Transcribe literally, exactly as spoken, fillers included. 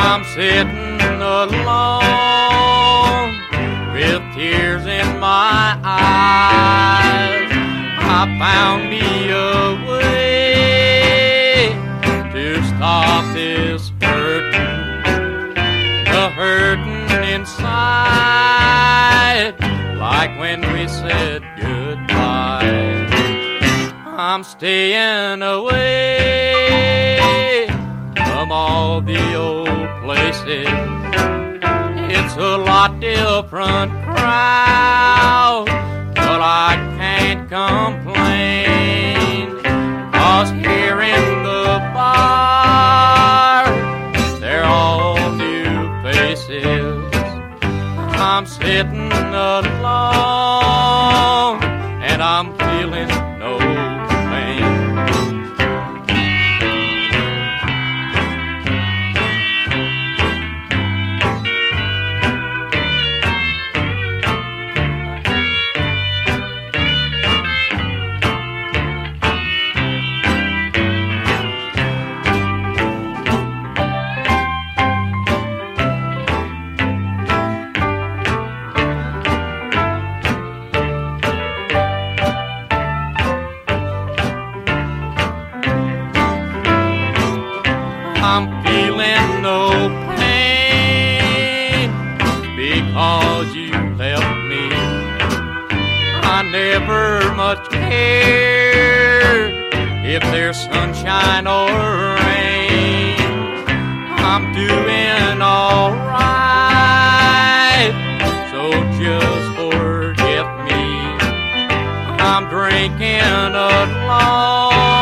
I'm sitting alone with tears in my eyes. I found me a way to stop this hurting, the hurting inside, like when we said goodbye. I'm staying away from all the old places. It's a lot different crowd, but I can't complain, 'cause here in the bar they're all new faces. I'm sitting alone and I'm feeling no pain. I'm feeling no pain because you left me. I never much cared if there's sunshine or rain. I'm doing all right, so just forgive me. I'm drinking alone